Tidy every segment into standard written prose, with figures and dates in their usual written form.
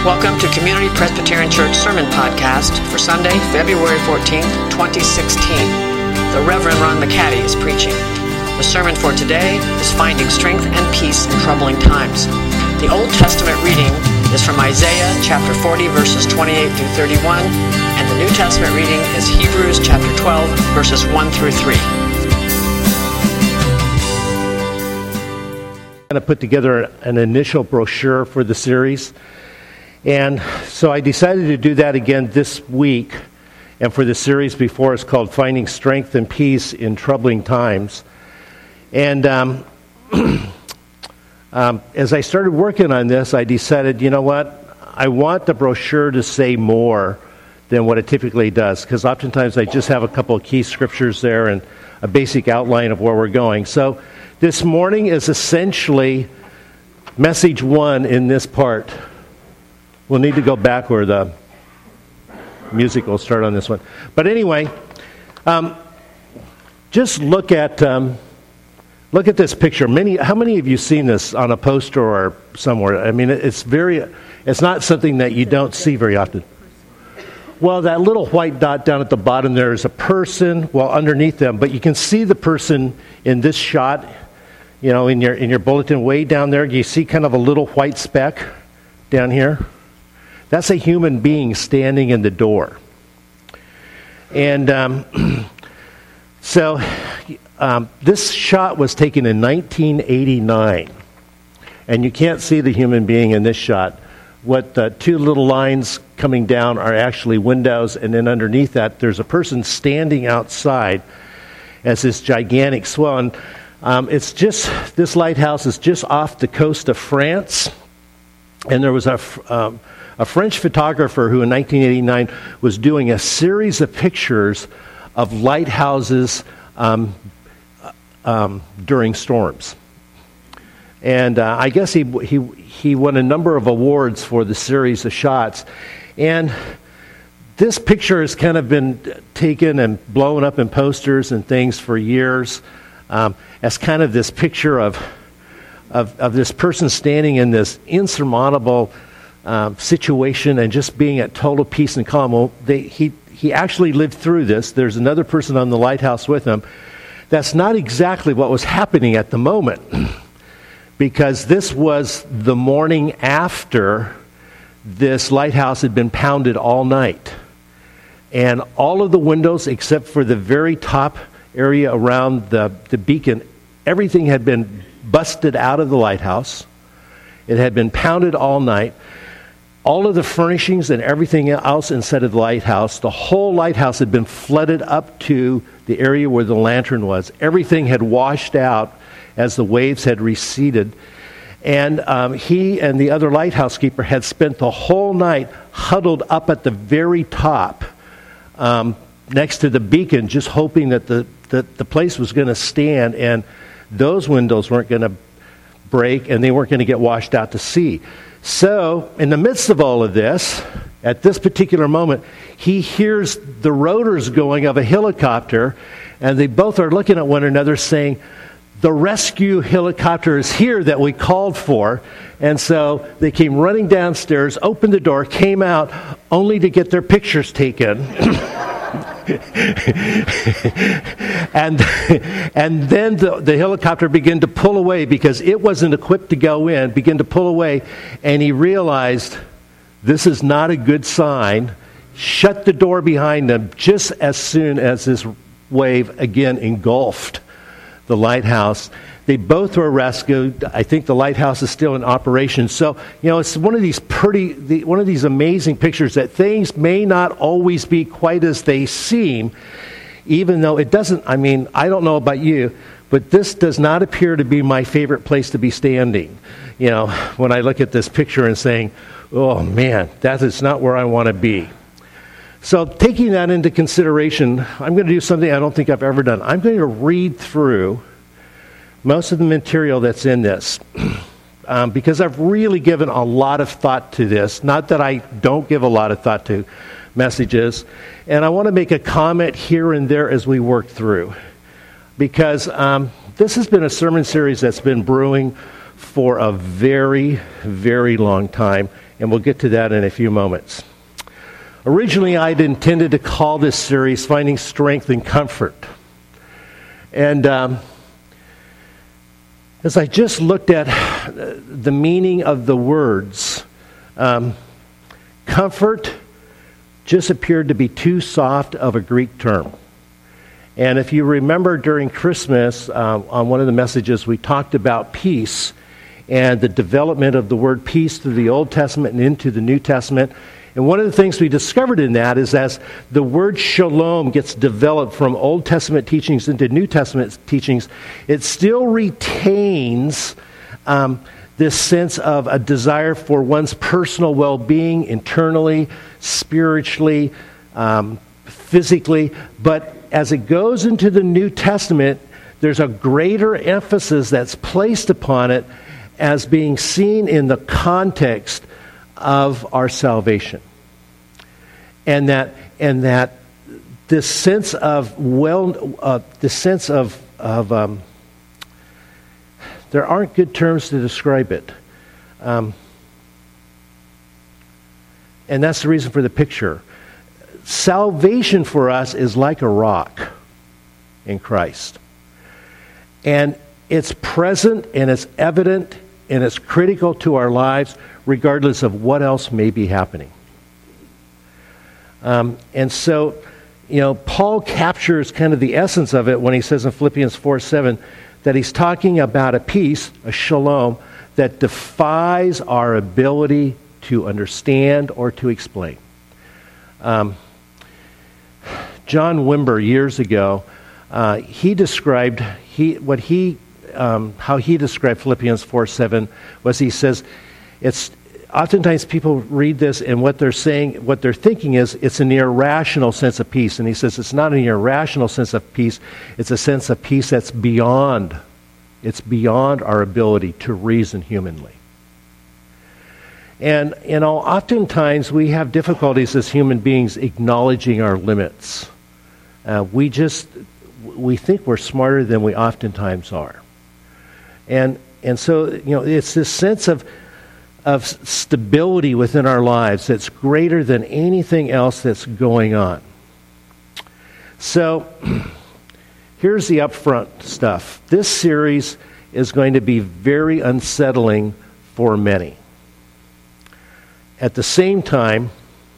Welcome to Community Presbyterian Church Sermon Podcast for Sunday, February 14th, 2016. The Reverend Ron McCaddy is preaching. The sermon for today is Finding Strength and Peace in Troubling Times. The Old Testament reading is from Isaiah chapter 40, verses 28 through 31, and the New Testament reading is Hebrews chapter 12, verses 1 through 3. To put together an initial brochure for the series, and so I decided to do that again this week, and for the series before it's called Finding Strength and Peace in Troubling Times. And as I started working on this, I decided, you know what, I want the brochure to say more than what it typically does, because oftentimes I just have a couple of key scriptures there and a basic outline of where we're going. So this morning is essentially message one in this part. We'll need to go back where the music will start on this one. But anyway, just look at this picture. How many of you seen this on a poster or somewhere? I mean, it's not something that you don't see very often. Well, that little white dot down at the bottom there is a person, well, underneath them, but you can see the person in this shot, you know, in your bulletin way down there. You see kind of a little white speck down here. That's a human being standing in the door. And so this shot was taken in 1989, and you can't see the human being in this shot. What the two little lines coming down are actually windows, and then underneath that there's a person standing outside as this gigantic swell. And this lighthouse is just off the coast of France, and there was a French photographer who in 1989 was doing a series of pictures of lighthouses during storms. And I guess he won a number of awards for the series of shots. And this picture has kind of been taken and blown up in posters and things for years as kind of this picture of this person standing in this insurmountable situation and just being at total peace and calm. Well, he actually lived through this. There's another person on the lighthouse with him. That's not exactly what was happening at the moment, because this was the morning after this lighthouse had been pounded all night. And all of the windows, except for the very top area around the beacon, everything had been busted out of the lighthouse. It had been pounded all night. All of the furnishings and everything else inside of the lighthouse, the whole lighthouse had been flooded up to the area where the lantern was. Everything had washed out as the waves had receded. And he and the other lighthouse keeper had spent the whole night huddled up at the very top next to the beacon, just hoping that the place was going to stand and those windows weren't going to break and they weren't going to get washed out to sea. So, in the midst of all of this, at this particular moment, he hears the rotors going of a helicopter, and they both are looking at one another saying, "The rescue helicopter is here that we called for." And so they came running downstairs, opened the door, came out, only to get their pictures taken. and then the helicopter began to pull away because it wasn't equipped to go in, began to pull away, and he realized this is not a good sign, shut the door behind them just as soon as this wave again engulfed the lighthouse. They both were rescued. I think the lighthouse is still in operation. So, you know, it's one of these amazing pictures that things may not always be quite as they seem, even though it doesn't. I mean, I don't know about you, but this does not appear to be my favorite place to be standing. You know, when I look at this picture and saying, "Oh man, that is not where I want to be." So, taking that into consideration, I'm going to do something I don't think I've ever done. I'm going to read through most of the material that's in this, because I've really given a lot of thought to this. Not that I don't give a lot of thought to messages. And I want to make a comment here and there as we work through, because this has been a sermon series that's been brewing for a very, very long time. and we'll get to that in a few moments. Originally, I'd intended to call this series Finding Strength and Comfort. And as I just looked at the meaning of the words, comfort just appeared to be too soft of a Greek term. And if you remember during Christmas, on one of the messages, we talked about peace and the development of the word peace through the Old Testament and into the New Testament. And one of the things we discovered in that is as the word shalom gets developed from Old Testament teachings into New Testament teachings, it still retains this sense of a desire for one's personal well-being internally, spiritually, physically. But as it goes into the New Testament, there's a greater emphasis that's placed upon it as being seen in the context of our salvation. And that this sense of there aren't good terms to describe it. And that's the reason for the picture. Salvation for us is like a rock in Christ. And it's present and it's evident and it's critical to our lives regardless of what else may be happening. And so, Paul captures kind of the essence of it when he says in Philippians 4:7 that he's talking about a peace, a shalom, that defies our ability to understand or to explain. John Wimber, years ago, how he described Philippians 4:7 was he says, it's oftentimes people read this and what they're thinking is it's an irrational sense of peace. And he says it's not an irrational sense of peace, it's a sense of peace that's beyond our ability to reason humanly. And, oftentimes we have difficulties as human beings acknowledging our limits. We think we're smarter than we oftentimes are. And so, it's this sense of stability within our lives that's greater than anything else that's going on. So, here's the upfront stuff. This series is going to be very unsettling for many. At the same time,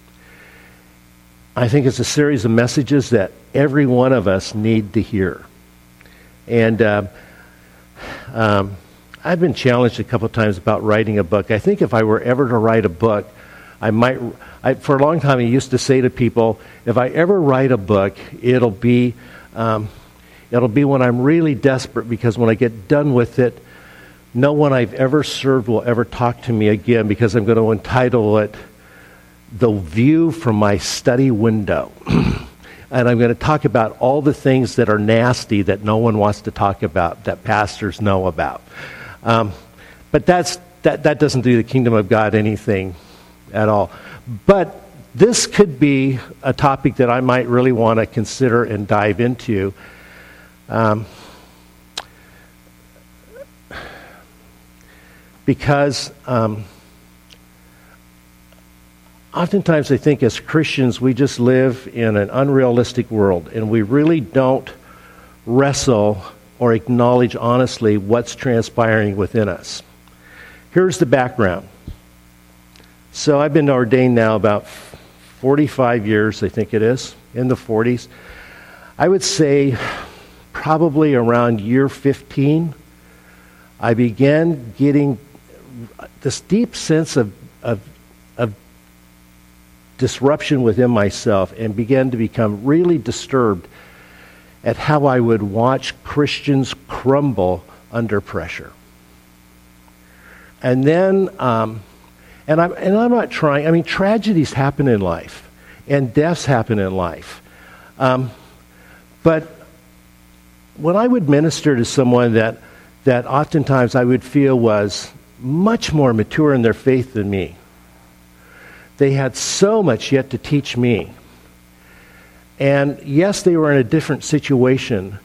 I think it's a series of messages that every one of us need to hear. And I've been challenged a couple times about writing a book. I think if I were ever to write a book, for a long time I used to say to people, if I ever write a book, it'll be when I'm really desperate, because when I get done with it, no one I've ever served will ever talk to me again, because I'm going to entitle it The View from My Study Window. And I'm going to talk about all the things that are nasty that no one wants to talk about, that pastors know about. But that doesn't do the kingdom of God anything at all. But this could be a topic that I might really want to consider and dive into. Because oftentimes I think as Christians we just live in an unrealistic world, and we really don't wrestle or acknowledge honestly what's transpiring within us. Here's the background. So I've been ordained now about 45 years, I think it is, in the 40s. I would say probably around year 15, I began getting this deep sense of disruption within myself and began to become really disturbed at how I would watch Christians crumble under pressure. And then, and I'm not trying, I mean, tragedies happen in life, and deaths happen in life. But when I would minister to someone that oftentimes I would feel was much more mature in their faith than me, they had so much yet to teach me. And yes, they were in a different situation,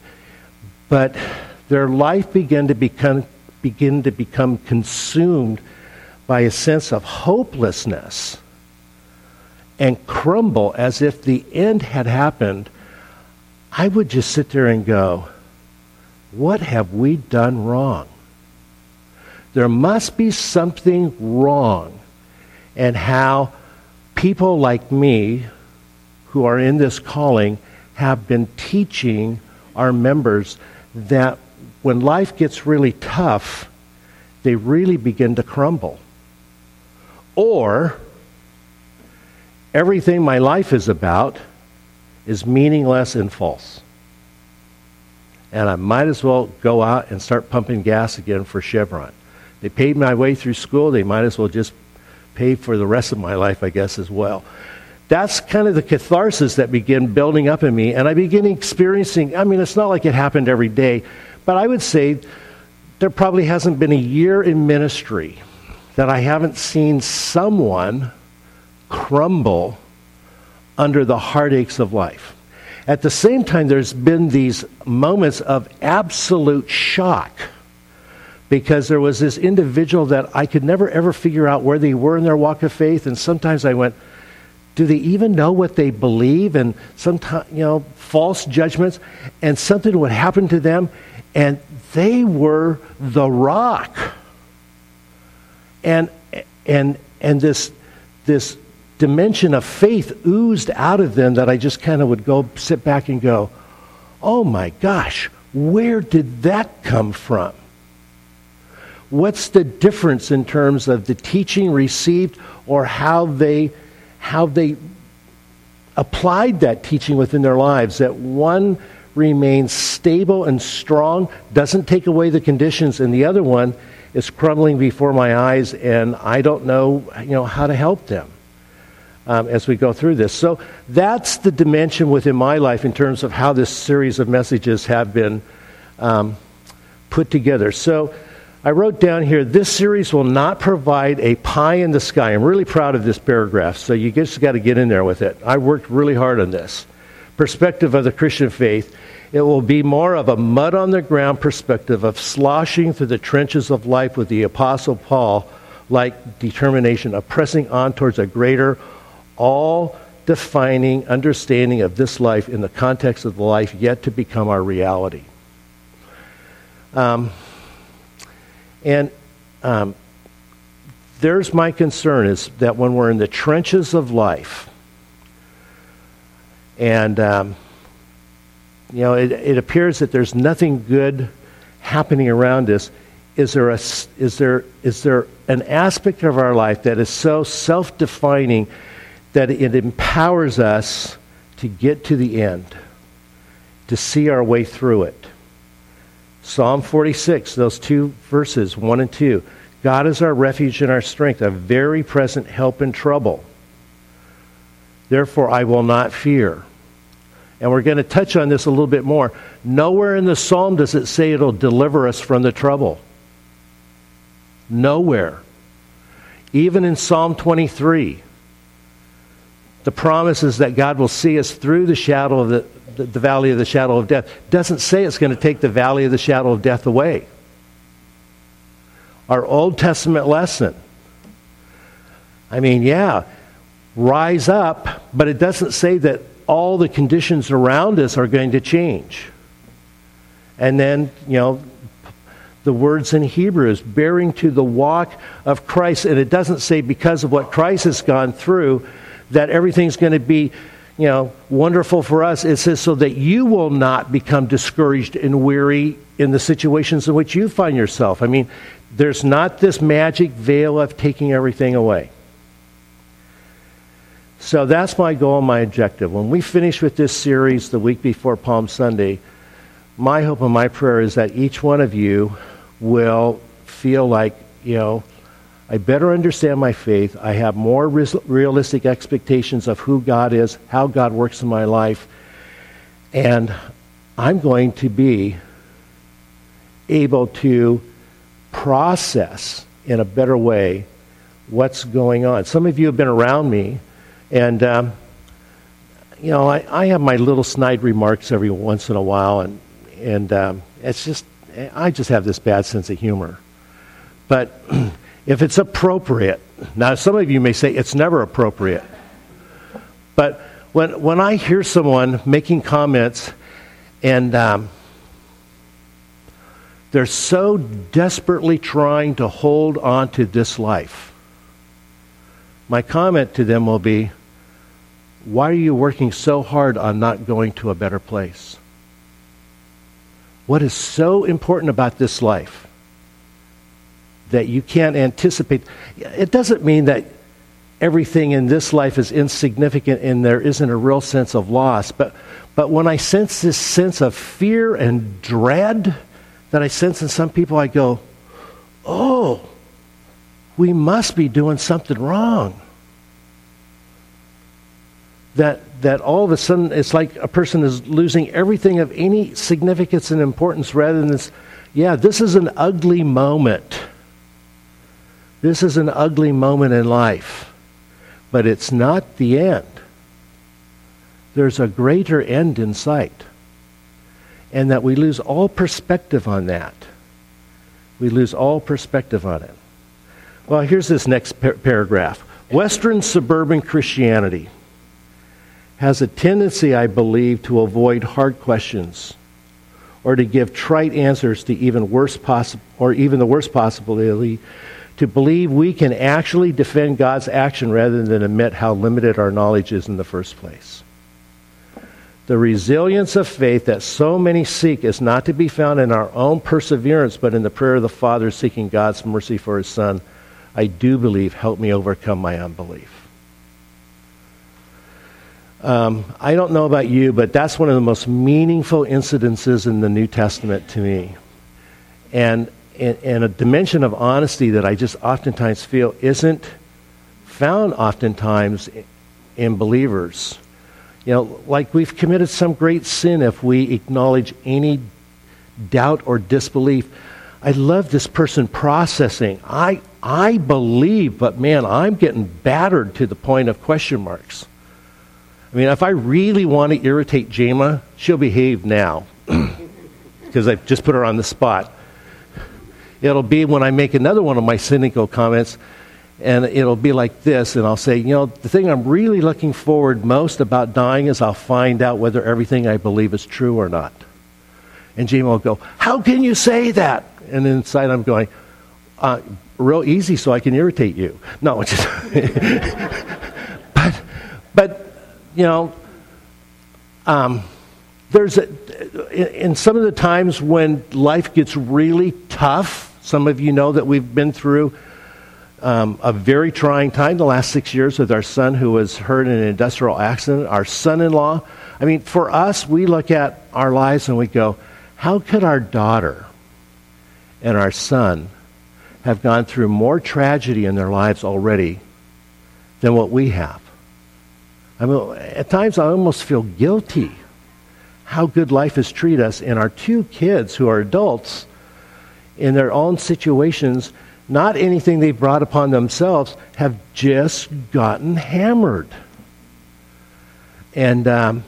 but their life began to become consumed by a sense of hopelessness and crumble as if the end had happened, I would just sit there and go, what have we done wrong? There must be something wrong in how people like me who are in this calling have been teaching our members that when life gets really tough, they really begin to crumble. Or everything my life is about is meaningless and false. And I might as well go out and start pumping gas again for Chevron. They paid my way through school. They might as well just pay for the rest of my life, I guess, as well. That's kind of the catharsis that began building up in me. And I began experiencing, I mean, it's not like it happened every day, but I would say there probably hasn't been a year in ministry that I haven't seen someone crumble under the heartaches of life. At the same time, there's been these moments of absolute shock because there was this individual that I could never ever figure out where they were in their walk of faith, and sometimes I went, do they even know what they believe? And sometimes, false judgments, and something would happen to them, and they were the rock. And this dimension of faith oozed out of them that I just kind of would go sit back and go, oh my gosh, where did that come from? What's the difference in terms of the teaching received or how they applied that teaching within their lives? That one remains stable and strong, doesn't take away the conditions, and the other one is crumbling before my eyes, and I don't know, how to help them as we go through this. So that's the dimension within my life in terms of how this series of messages have been put together. So I wrote down here, this series will not provide a pie in the sky. I'm really proud of this paragraph, so you just got to get in there with it. I worked really hard on this. Perspective of the Christian faith. It will be more of a mud-on-the-ground perspective of sloshing through the trenches of life with the Apostle Paul-like determination of pressing on towards a greater, all-defining understanding of this life in the context of the life yet to become our reality. There's my concern, is that when we're in the trenches of life, and it appears that there's nothing good happening around us, is there an aspect of our life that is so self-defining that it empowers us to get to the end, to see our way through it? Psalm 46, those two verses, 1 and 2. God is our refuge and our strength, a very present help in trouble. Therefore, I will not fear. And we're going to touch on this a little bit more. Nowhere in the psalm does it say it'll deliver us from the trouble. Nowhere. Even in Psalm 23, the promise is that God will see us through the shadow of the valley of the shadow of death. Doesn't say it's going to take the valley of the shadow of death away. Our Old Testament lesson. Rise up, but it doesn't say that all the conditions around us are going to change. And then, the words in Hebrews, bearing to the walk of Christ, and it doesn't say because of what Christ has gone through that everything's going to be wonderful for us. It says so that you will not become discouraged and weary in the situations in which you find yourself. There's not this magic veil of taking everything away. So that's my goal and my objective. When we finish with this series the week before Palm Sunday, my hope and my prayer is that each one of you will feel like, I better understand my faith. I have more realistic expectations of who God is, how God works in my life, and I'm going to be able to process in a better way what's going on. Some of you have been around me, and I have my little snide remarks every once in a while, and it's just, I just have this bad sense of humor. But if it's appropriate. Now, some of you may say it's never appropriate. But when I hear someone making comments and they're so desperately trying to hold on to this life, my comment to them will be, why are you working so hard on not going to a better place? What is so important about this life that you can't anticipate? It doesn't mean that everything in this life is insignificant and there isn't a real sense of loss. But when I sense this sense of fear and dread that I sense in some people, I go, oh, we must be doing something wrong. That all of a sudden it's like a person is losing everything of any significance and importance rather than this. Yeah, this is an ugly moment. This is an ugly moment in life. But it's not the end. There's a greater end in sight. And that we lose all perspective on that. We lose all perspective on it. Well, here's this next paragraph. Western suburban Christianity has a tendency, I believe, to avoid hard questions or to give trite answers to even the worst possibility, to believe we can actually defend God's action rather than admit how limited our knowledge is in the first place. The resilience of faith that so many seek is not to be found in our own perseverance, but in the prayer of the Father seeking God's mercy for His Son. I do believe, help me overcome my unbelief. I don't know about you, but that's one of the most meaningful incidences in the New Testament to me. And a dimension of honesty that I just oftentimes feel isn't found oftentimes in believers. You know, like we've committed some great sin if we acknowledge any doubt or disbelief. I love this person processing. I believe, but man, I'm getting battered to the point of question marks. I mean, if I really want to irritate Jama, she'll behave now because I've just put her on the spot. It'll be when I make another one of my cynical comments, and it'll be like this, and I'll say, you know, the thing I'm really looking forward most about dying is I'll find out whether everything I believe is true or not. And Jama will go, how can you say that? And inside I'm going, real easy so I can irritate you. No, it's just but you know, there's in some of the times when life gets really tough. Some of you know that we've been through a very trying time the last 6 years with our son who was hurt in an industrial accident. Our son-in-law. I mean, for us, we look at our lives and we go, how could our daughter and our son have gone through more tragedy in their lives already than what we have? I mean, at times I almost feel guilty how good life has treated us. And our two kids who are adults in their own situations, not anything they've brought upon themselves, have just gotten hammered. And,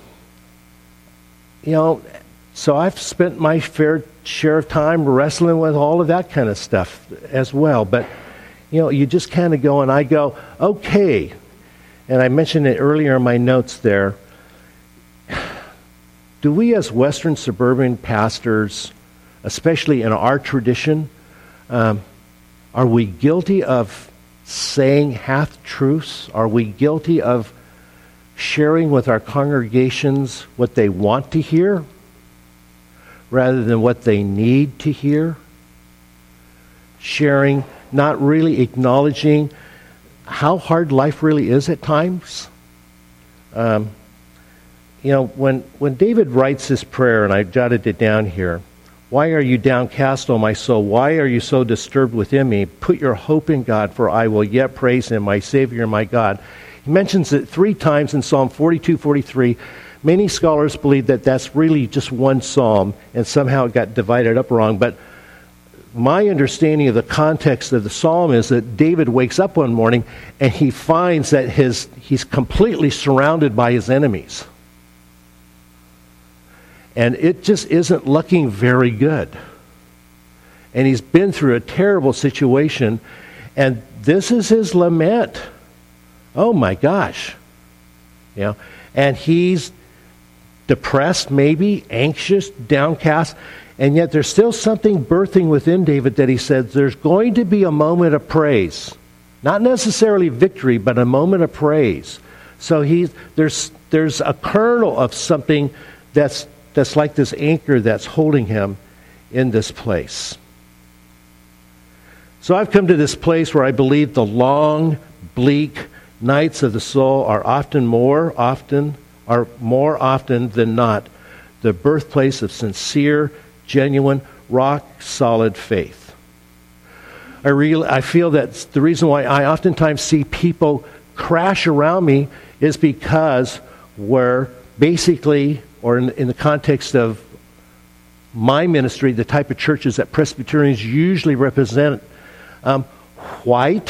you know, so I've spent my fair share of time wrestling with all of that kind of stuff as well. But, you know, you just kind of go, and I go, okay. And I mentioned it earlier in my notes there. Do we as Western suburban pastors, especially in our tradition, are we guilty of saying half-truths? Are we guilty of sharing with our congregations what they want to hear rather than what they need to hear? Sharing, not really acknowledging how hard life really is at times. You know, when David writes this prayer, and I jotted it down here, why are you downcast, O my soul? Why are you so disturbed within me? Put your hope in God, for I will yet praise Him, my Savior and my God. He mentions it 3 times in Psalm 42, 43. Many scholars believe that that's really just one psalm, and somehow it got divided up wrong. But my understanding of the context of the psalm is that David wakes up one morning and he finds that he's completely surrounded by his enemies. And it just isn't looking very good. And he's been through a terrible situation. And this is his lament. Oh my gosh. You know, and he's depressed, maybe, anxious, downcast, and yet there's still something birthing within David that he says there's going to be a moment of praise. Not necessarily victory, but a moment of praise. So there's a kernel of something that's like this anchor that's holding him in this place. So I've come to this place where I believe the long, bleak nights of the soul are more often than not the birthplace of sincere, genuine, rock-solid faith. I feel that the reason why I oftentimes see people crash around me is because we're basically, or in the context of my ministry, the type of churches that Presbyterians usually represent, white,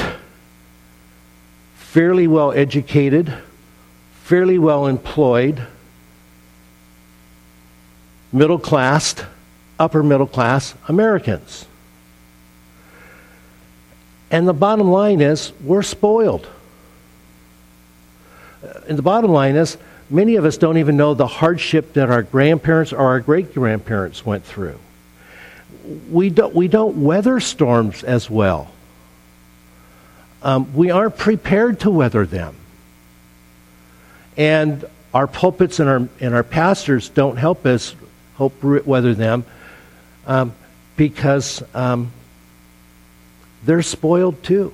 fairly well educated, fairly well employed, middle class, upper middle class Americans. And the bottom line is, we're spoiled. And the bottom line is, many of us don't even know the hardship that our grandparents or our great-grandparents went through. We don't weather storms as well. We aren't prepared to weather them. And our pulpits and our pastors don't help us weather them because they're spoiled too.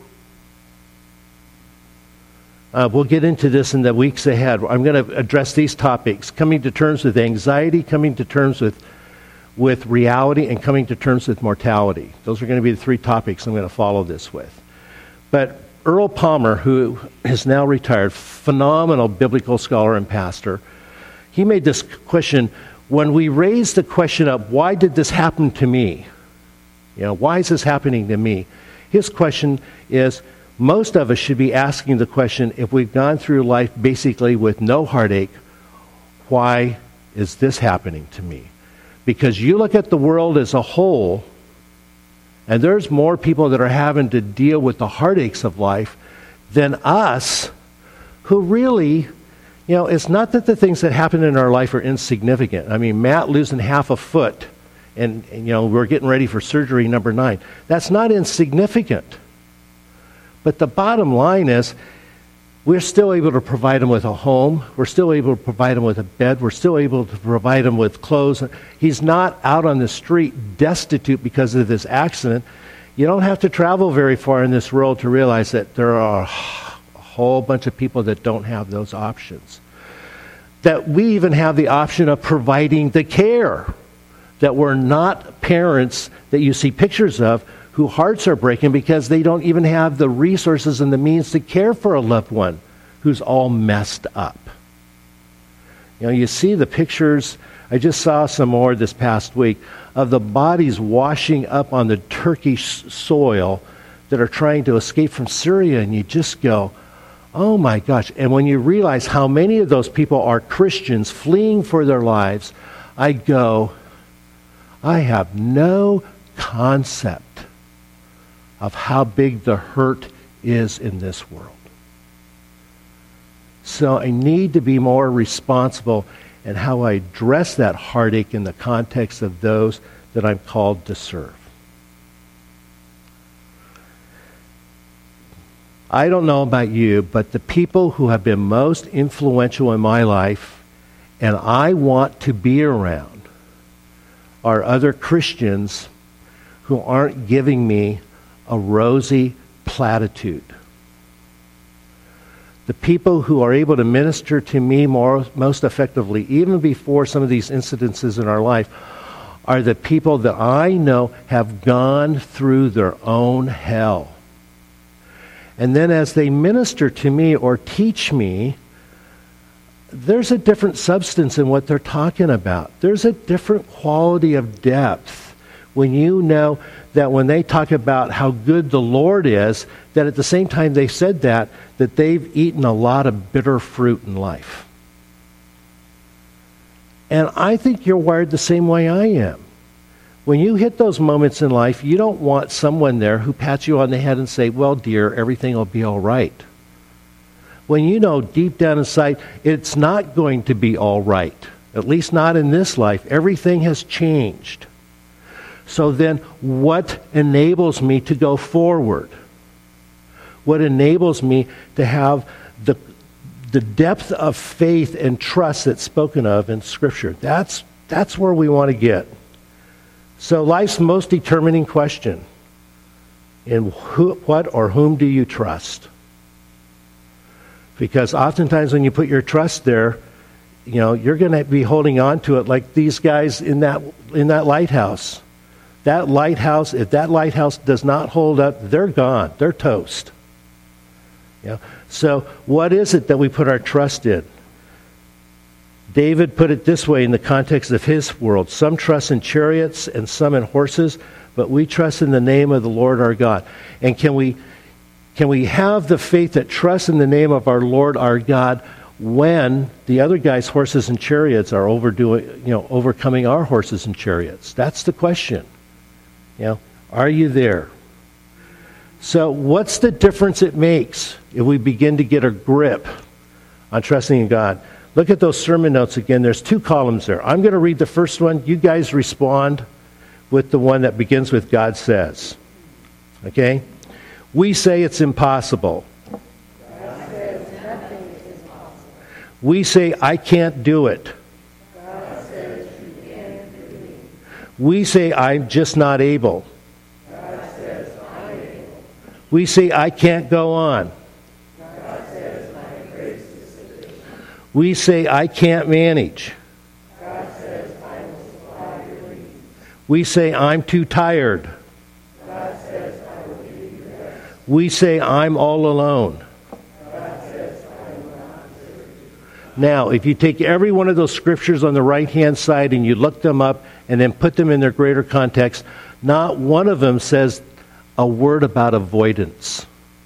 We'll get into this in the weeks ahead. I'm going to address these topics: coming to terms with anxiety, coming to terms with reality, and coming to terms with mortality. Those are going to be the three topics I'm going to follow this with. But Earl Palmer, who is now retired, phenomenal biblical scholar and pastor, he made this question, when we raised the question of, why did this happen to me? You know, why is this happening to me? His question is, most of us should be asking the question, if we've gone through life basically with no heartache, why is this happening to me? Because you look at the world as a whole, and there's more people that are having to deal with the heartaches of life than us, who really, you know, it's not that the things that happen in our life are insignificant. I mean, Matt losing half a foot, and you know, we're getting ready for surgery number 9. That's not insignificant. But the bottom line is, we're still able to provide him with a home. We're still able to provide him with a bed. We're still able to provide him with clothes. He's not out on the street destitute because of this accident. You don't have to travel very far in this world to realize that there are a whole bunch of people that don't have those options. That we even have the option of providing the care. That we're not parents that you see pictures of whose hearts are breaking because they don't even have the resources and the means to care for a loved one who's all messed up. You know, you see the pictures, I just saw some more this past week, of the bodies washing up on the Turkish soil that are trying to escape from Syria, and you just go, oh my gosh. And when you realize how many of those people are Christians fleeing for their lives, I go, I have no concept of how big the hurt is in this world. So I need to be more responsible in how I address that heartache in the context of those that I'm called to serve. I don't know about you, but the people who have been most influential in my life and I want to be around are other Christians who aren't giving me a rosy platitude. The people who are able to minister to me most effectively, even before some of these incidences in our life, are the people that I know have gone through their own hell. And then as they minister to me or teach me, there's a different substance in what they're talking about. There's a different quality of depth when you know that when they talk about how good the Lord is, that at the same time they said that they've eaten a lot of bitter fruit in life. And I think you're wired the same way I am. When you hit those moments in life, you don't want someone there who pats you on the head and say, well, dear, everything will be all right. When you know deep down inside, it's not going to be all right, at least not in this life. Everything has changed. So then what enables me to go forward? What enables me to have the depth of faith and trust that's spoken of in Scripture? That's where we want to get. So life's most determining question: in what or whom do you trust? Because oftentimes when you put your trust there, you're going to be holding on to it like these guys in that lighthouse. That lighthouse, if that lighthouse does not hold up, they're gone. They're toast. So what is it that we put our trust in? David put it this way in the context of his world: some trust in chariots and some in horses, but we trust in the name of the Lord our God. And can we have the faith that trusts in the name of our Lord our God when the other guy's horses and chariots are overcoming our horses and chariots? That's the question. Are you there? So what's the difference it makes if we begin to get a grip on trusting in God? Look at those sermon notes again. There's 2 columns there. I'm going to read the first one. You guys respond with the one that begins with God says. Okay? We say it's impossible. God says nothing is impossible. We say I can't do it. God says you can do it. We say I'm just not able. God says I'm able. We say I can't go on. God says my grace is sufficient. We say I can't manage. God says I will supply your needs. We say I'm too tired. God says I will give you rest. We say I'm all alone. God says I will not desert you. Now, if you take every one of those scriptures on the right-hand side and you look them up and then put them in their greater context, not one of them says a word about avoidance.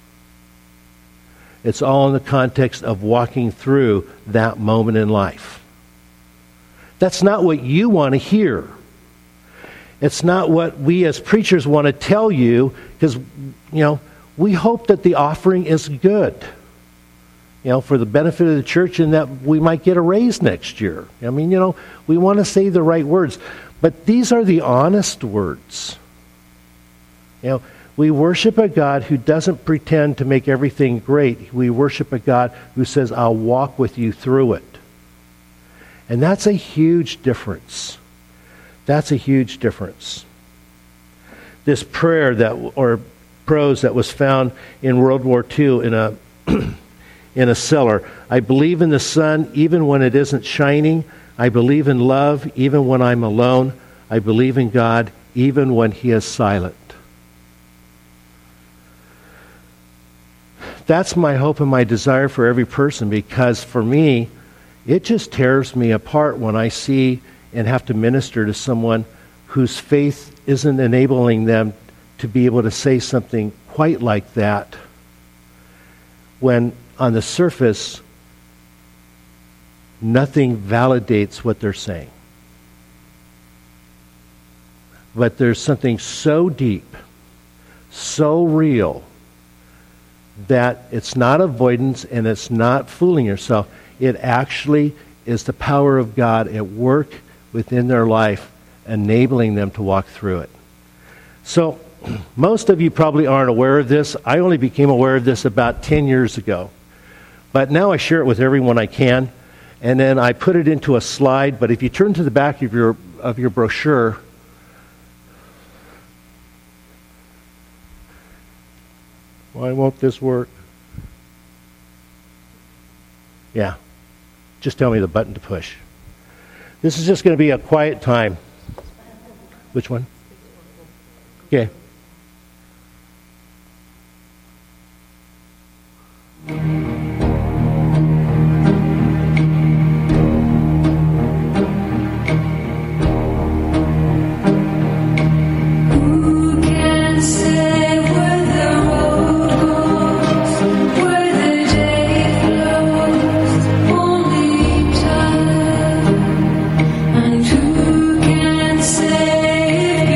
It's all in the context of walking through that moment in life. That's not what you want to hear. It's not what we as preachers want to tell you, because, we hope that the offering is good, for the benefit of the church, and that we might get a raise next year. We want to say the right words. But these are the honest words. We worship a God who doesn't pretend to make everything great. We worship a God who says, I'll walk with you through it. And that's a huge difference. That's a huge difference. This prayer or prose that was found in World War II in a cellar. I believe in the sun even when it isn't shining. I believe in love even when I'm alone. I believe in God even when He is silent. That's my hope and my desire for every person, because for me, it just tears me apart when I see and have to minister to someone whose faith isn't enabling them to be able to say something quite like that, when on the surface, nothing validates what they're saying. But there's something so deep, so real, that it's not avoidance and it's not fooling yourself. It actually is the power of God at work within their life, enabling them to walk through it. So, most of you probably aren't aware of this. I only became aware of this about 10 years ago. But now I share it with everyone I can. And then I put it into a slide. But if you turn to the back of your brochure, why won't this work? Yeah. Just tell me the button to push. This is just going to be a quiet time. Which one? Okay. And who can say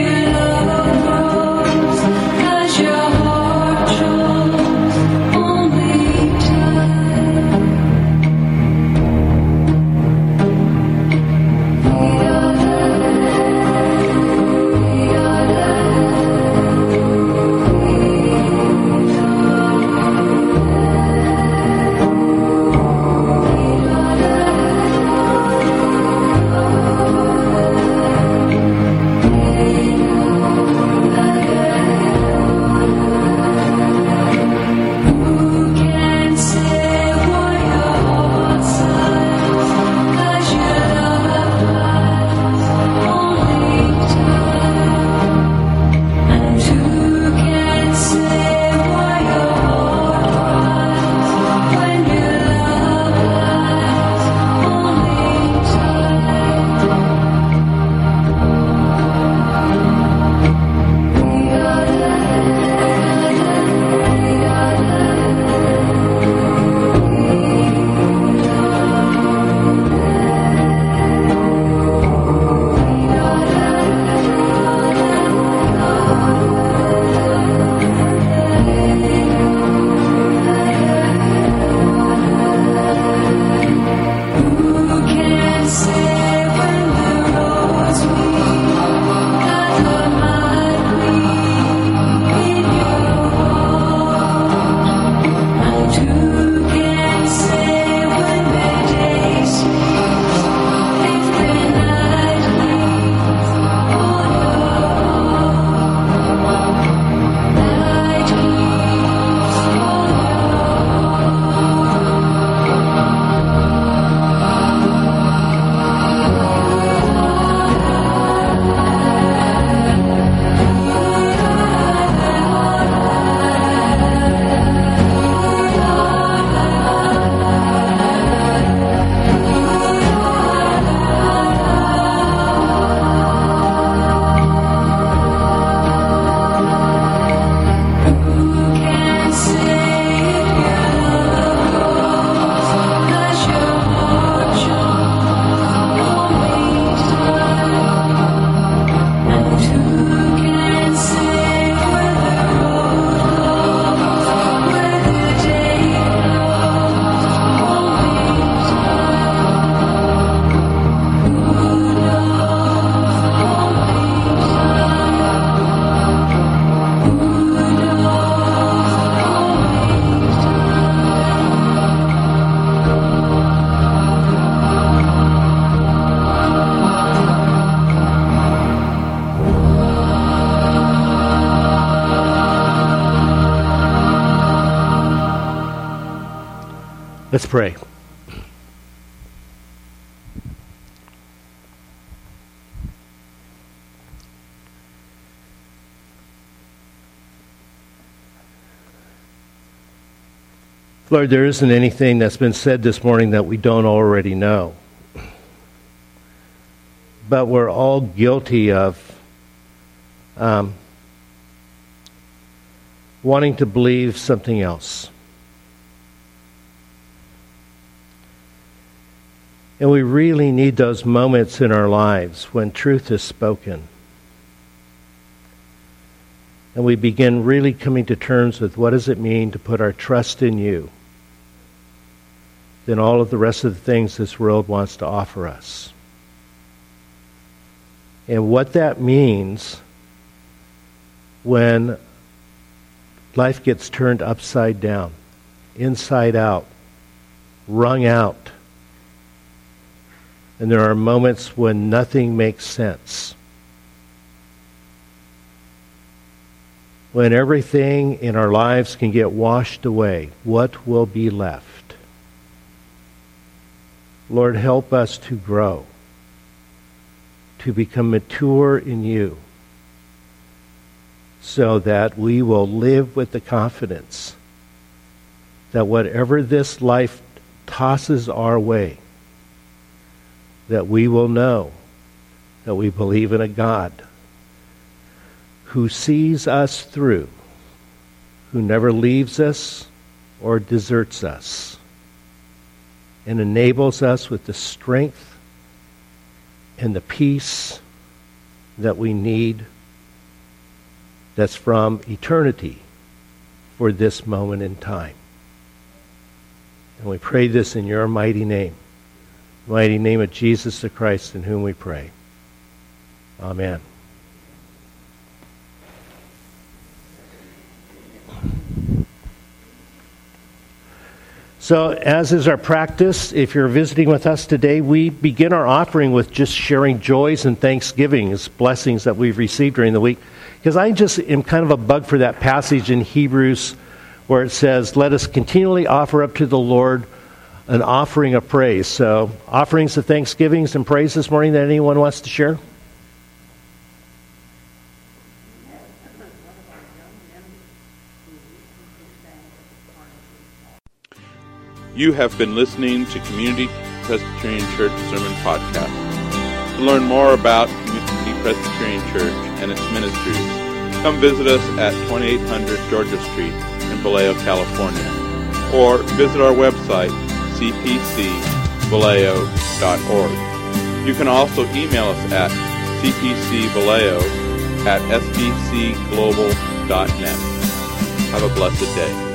Let's pray. Lord, there isn't anything that's been said this morning that we don't already know. But we're all guilty of wanting to believe something else. And we really need those moments in our lives when truth is spoken. And we begin really coming to terms with what does it mean to put our trust in you than all of the rest of the things this world wants to offer us. And what that means when life gets turned upside down, inside out, wrung out, and there are moments when nothing makes sense. When everything in our lives can get washed away, what will be left? Lord, help us to grow, to become mature in you, so that we will live with the confidence that whatever this life tosses our way, that we will know that we believe in a God who sees us through, who never leaves us or deserts us, and enables us with the strength and the peace that we need that's from eternity for this moment in time. And we pray this in your mighty name of Jesus the Christ, in whom we pray. Amen. So, as is our practice, if you're visiting with us today, we begin our offering with just sharing joys and thanksgivings, blessings that we've received during the week. Because I just am kind of a bug for that passage in Hebrews where it says, let us continually offer up to the Lord an offering of praise. So, offerings of thanksgivings and praise this morning that anyone wants to share? You have been listening to Community Presbyterian Church Sermon Podcast. To learn more about Community Presbyterian Church and its ministries, come visit us at 2800 Georgia Street in Vallejo, California, or visit our website, cpcvallejo.org. You can also email us at cpcvallejo@sbcglobal.net. Have a blessed day.